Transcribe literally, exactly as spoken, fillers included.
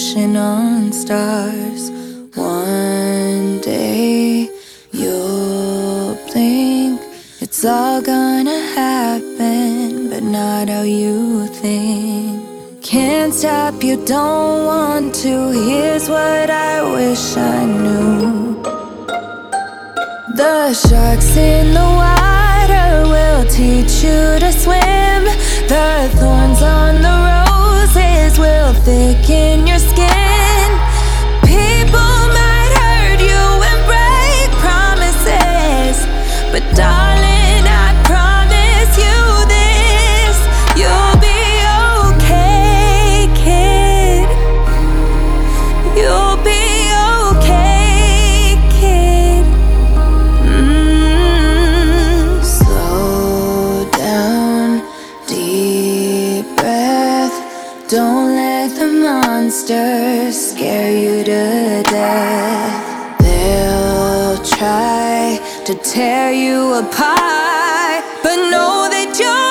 wishing on stars. One day you'll blink, it's all gonna happen, but not how you think. Can't stop you, don't want to. Here's what I wish I knew. The sharks in the water will teach you to swim. The thorns on the roses will thicken your skin. People might hurt you and break promises, but darling, I promise you this: you'll be okay, kid. You'll be okay, kid. Mm, slow down, deep breath. Don't let the monsters scare you to death. They'll try to tear you apart, but know that you're